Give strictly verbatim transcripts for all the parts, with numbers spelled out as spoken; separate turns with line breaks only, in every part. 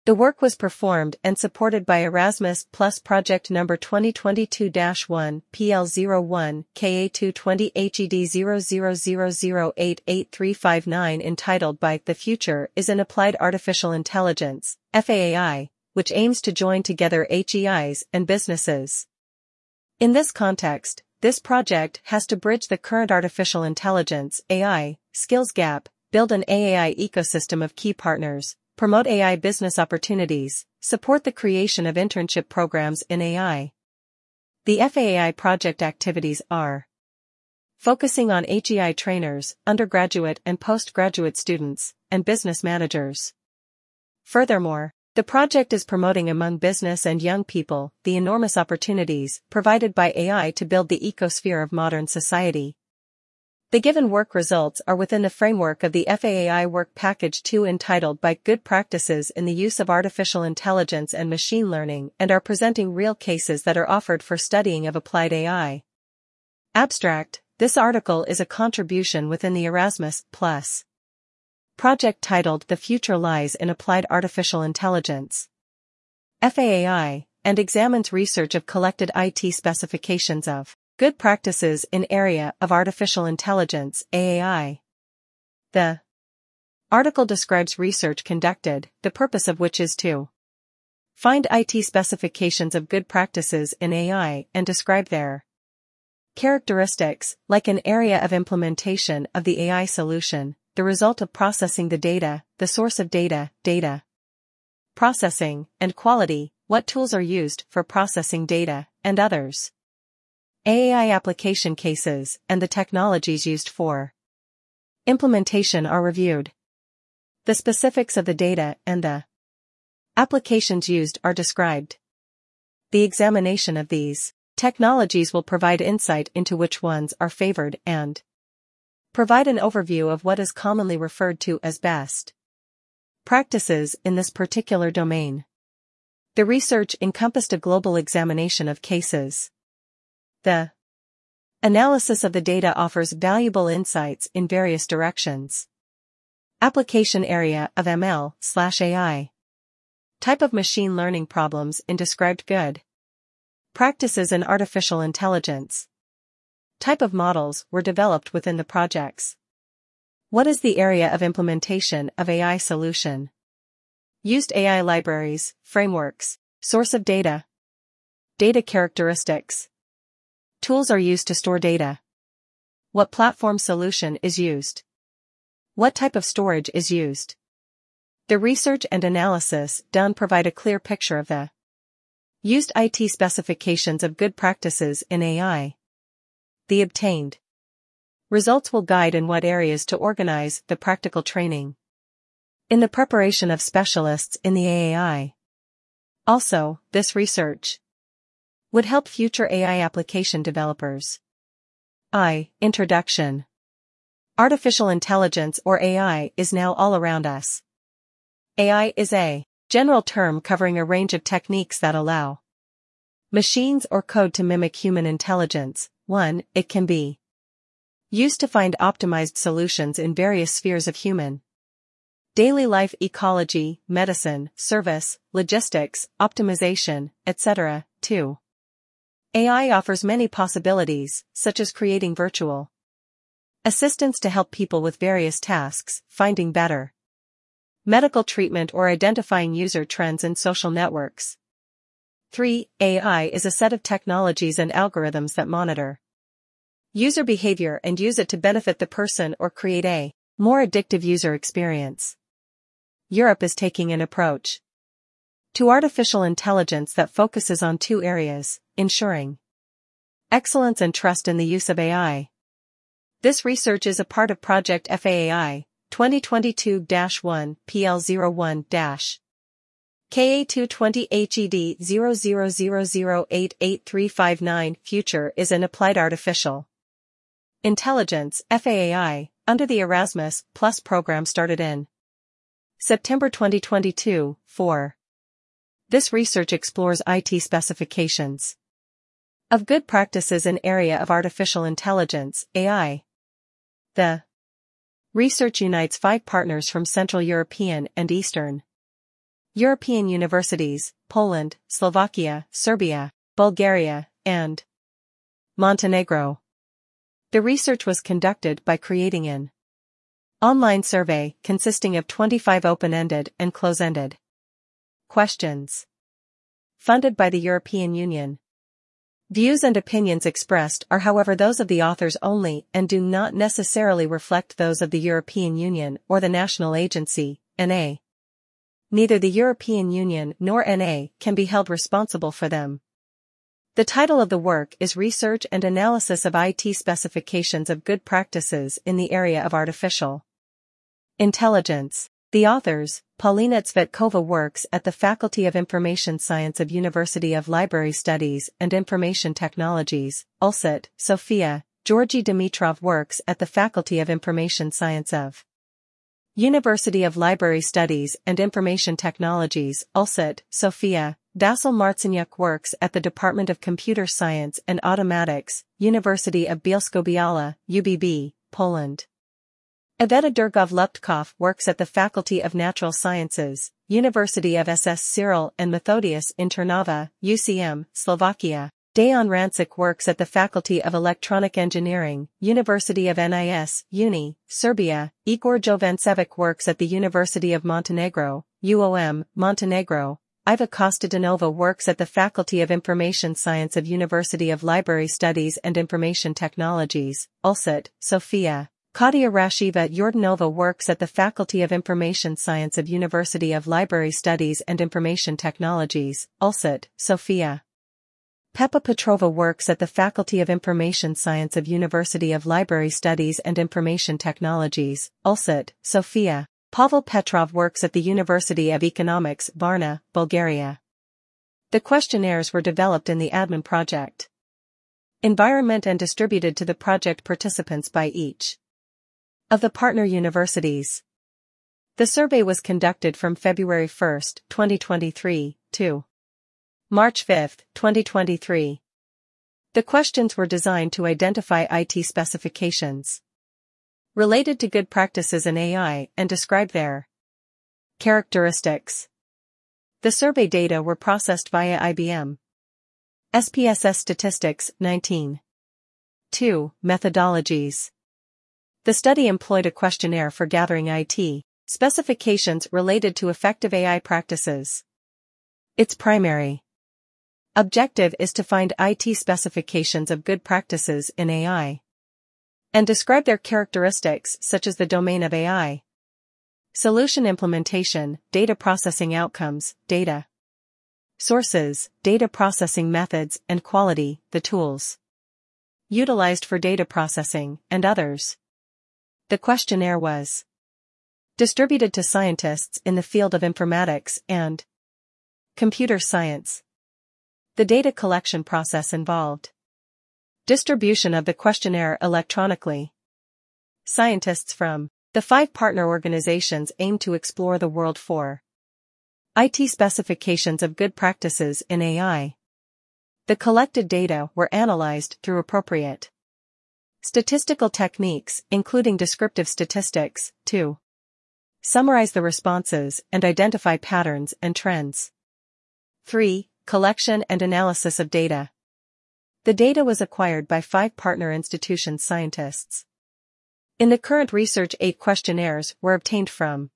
The work was performed and supported by Erasmus Plus project number twenty twenty-two dash one P L zero one K A two twenty H E D zero zero zero zero eight eight three five nine entitled by The Future is in Applied Artificial Intelligence, F A I, which aims to join together H E Is and businesses. In this context, this project has to bridge the current artificial intelligence A I skills gap, build an A I ecosystem of key partners, promote A I business opportunities, support the creation of internship programs in A I. The F A I project activities are focusing on H E I trainers, undergraduate and postgraduate students, and business managers. Furthermore, the project is promoting among business and young people the enormous opportunities provided by A I to build the ecosphere of modern society. The given work results are within the framework of the F A I Work Package two entitled by Good Practices in the Use of Artificial Intelligence and Machine Learning and are presenting real cases that are offered for studying of applied A I. Abstract: this article is a contribution within the Erasmus Plus project titled The Future Lies in Applied Artificial Intelligence, F A I, and examines research of collected I T specifications of good practices in area of artificial intelligence A I. The article describes research conducted, the purpose of which is to find I T specifications of good practices in A I and describe their characteristics, like an area of implementation of the A I solution, the result of processing the data, the source of data, data processing, and quality, what tools are used for processing data, and others. A I application cases and the technologies used for implementation are reviewed. The specifics of the data and the applications used are described. The examination of these technologies will provide insight into which ones are favored and provide an overview of what is commonly referred to as best practices in this particular domain. The research encompassed a global examination of cases. The analysis of the data offers valuable insights in various directions. Application area of M L slash A I. Type of machine learning problems in described good practices in artificial intelligence. Type of models were developed within the projects. What is the area of implementation of A I solution? Used A I libraries, frameworks, source of data. Data characteristics. Tools are used to store data. What platform solution is used? What type of storage is used? The research and analysis done provide a clear picture of the used I T specifications of good practices in A I. The obtained results will guide in what areas to organize the practical training in the preparation of specialists in the A I. Also, this research would help future A I application developers. I. Introduction. Artificial intelligence or A I is now all around us. A I is a general term covering a range of techniques that allow machines or code to mimic human intelligence. one. It can be used to find optimized solutions in various spheres of human daily life, ecology, medicine, service, logistics, optimization, et cetera. two. A I offers many possibilities, such as creating virtual assistants to help people with various tasks, finding better medical treatment or identifying user trends in social networks. three. A I is a set of technologies and algorithms that monitor user behavior and use it to benefit the person or create a more addictive user experience. Europe is taking an approach to artificial intelligence that focuses on two areas: ensuring excellence and trust in the use of A I. This research is a part of Project F A I twenty twenty-two dash one P L zero one K A two twenty H E D zero zero zero zero eight eight three five nine. Future is in Applied Artificial Intelligence F A I under the Erasmus Plus program started in September twenty twenty-two. four. This research explores I T specifications of good practices in area of artificial intelligence A I. The research unites five partners from Central European and Eastern European universities, Poland, Slovakia, Serbia, Bulgaria, and Montenegro. The research was conducted by creating an online survey consisting of twenty-five open-ended and close-ended questions. Funded by the European Union. Views and opinions expressed are however those of the authors only and do not necessarily reflect those of the European Union or the national agency, N A. Neither the European Union nor N A can be held responsible for them. The title of the work is Research and Analysis of I T Specifications of Good Practices in the Area of Artificial Intelligence. The authors, Paulina Tsvetkova, works at the Faculty of Information Science of University of Library Studies and Information Technologies, U L S I T, Sofia. Georgy Dimitrov works at the Faculty of Information Science of University of Library Studies and Information Technologies, U L S I T, Sofia. Vasil Marcinyuk works at the Department of Computer Science and Automatics, University of Bielsko-Biała, U B B, Poland. Iveta Durgov-Luptkov works at the Faculty of Natural Sciences, University of S S Cyril and Methodius in Trnava, U C M, Slovakia. Dejan Rancic works at the Faculty of Electronic Engineering, University of N I S, Uni, Serbia. Igor Jovancevic works at the University of Montenegro, U O M, Montenegro. Iva Kostadinova works at the Faculty of Information Science of University of Library Studies and Information Technologies, U L S I T, Sofia. Katia Rashiva Yordanova works at the Faculty of Information Science of University of Library Studies and Information Technologies, U L S I T, Sofia. Pepa Petrova works at the Faculty of Information Science of University of Library Studies and Information Technologies, U L S I T, Sofia. Pavel Petrov works at the University of Economics, Varna, Bulgaria. The questionnaires were developed in the admin project environment and distributed to the project participants by each of the partner universities. The survey was conducted from February first, twenty twenty-three, to March fifth, twenty twenty-three. The questions were designed to identify I T specifications related to good practices in A I and describe their characteristics. The survey data were processed via I B M S P S S Statistics, nineteen. two. Methodologies. The study employed a questionnaire for gathering I T specifications related to effective A I practices. Its primary objective is to find I T specifications of good practices in A I and describe their characteristics such as the domain of A I, solution implementation, data processing outcomes, data sources, data processing methods and quality, the tools utilized for data processing, and others. The questionnaire was distributed to scientists in the field of informatics and computer science. The data collection process involved distribution of the questionnaire electronically. Scientists from the five partner organizations aim to explore the world for I T specifications of good practices in A I. The collected data were analyzed through appropriate statistical techniques, including descriptive statistics, to summarize the responses and identify patterns and trends. three. Collection and analysis of data. The data was acquired by five partner institutions' scientists. In the current research, eight questionnaires were obtained from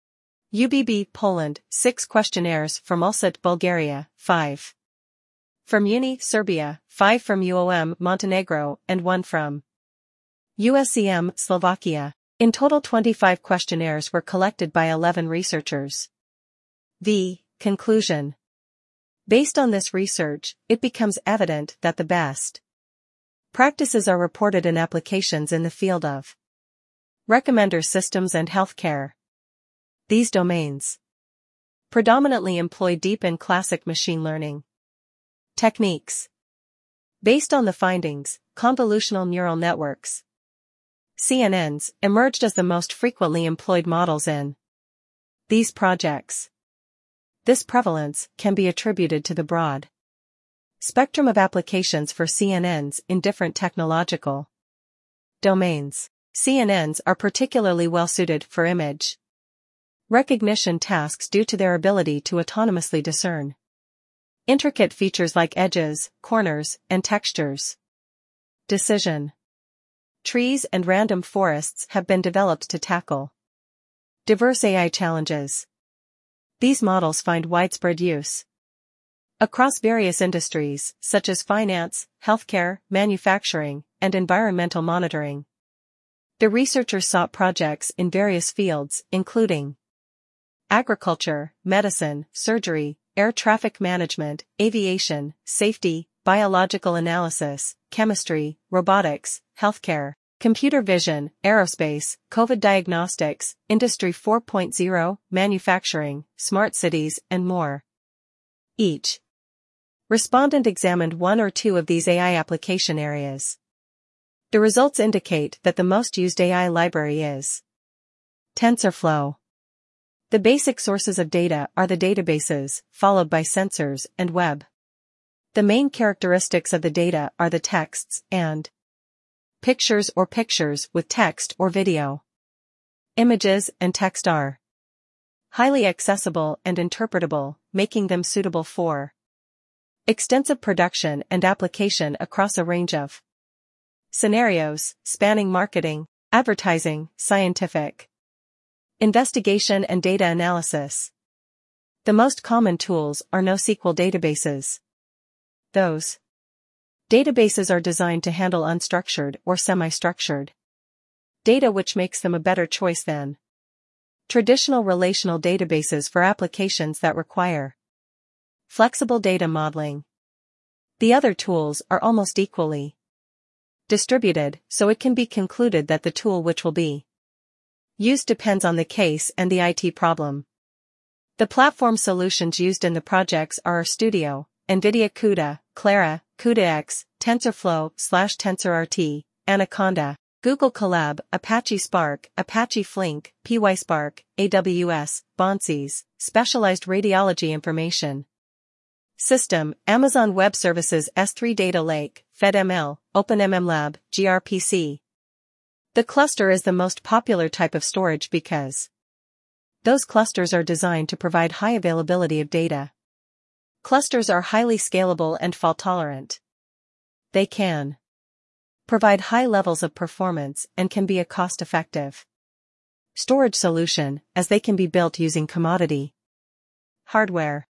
U B B, Poland, six questionnaires from U L S I T, Bulgaria, five from Uni, Serbia, five from U O M, Montenegro, and one from U S C M, Slovakia. In total, twenty-five questionnaires were collected by eleven researchers. The conclusion. Based on this research, it becomes evident that the best practices are reported in applications in the field of recommender systems and healthcare. These domains predominantly employ deep and classic machine learning techniques. Based on the findings, convolutional neural networks, C N Ns, emerged as the most frequently employed models in these projects. This prevalence can be attributed to the broad spectrum of applications for C N Ns in different technological domains. C N Ns are particularly well suited for image Recognition tasks due to their ability to autonomously discern intricate features like edges, corners, and textures. Decision. Trees and random forests have been developed to tackle diverse A I challenges. These models find widespread use across various industries, such as finance, healthcare, manufacturing, and environmental monitoring. The researchers sought projects in various fields, including agriculture, medicine, surgery, air traffic management, aviation, safety, biological analysis, chemistry, robotics, healthcare, computer vision, aerospace, COVID diagnostics, Industry four point oh, manufacturing, smart cities, and more. Each respondent examined one or two of these A I application areas. The results indicate that the most used A I library is TensorFlow. The basic sources of data are the databases, followed by sensors and web. The main characteristics of the data are the texts and pictures or pictures with text or video. Images and text are highly accessible and interpretable, making them suitable for extensive production and application across a range of scenarios, spanning marketing, advertising, scientific investigation and data analysis. The most common tools are NoSQL databases. Those databases are designed to handle unstructured or semi-structured data, which makes them a better choice than traditional relational databases for applications that require flexible data modeling. The other tools are almost equally distributed, so it can be concluded that the tool which will be used depends on the case and the I T problem. The platform solutions used in the projects are RStudio, NVIDIA CUDA, Clara, CUDA-X, TensorFlow slash TensorRT, Anaconda, Google Colab, Apache Spark, Apache Flink, PySpark, A W S, Bonces, Specialized Radiology Information System, Amazon Web Services S three Data Lake, FedML, OpenMMLab, gRPC. The cluster is the most popular type of storage because those clusters are designed to provide high availability of data. Clusters are highly scalable and fault-tolerant. They can provide high levels of performance and can be a cost-effective storage solution, as they can be built using commodity hardware.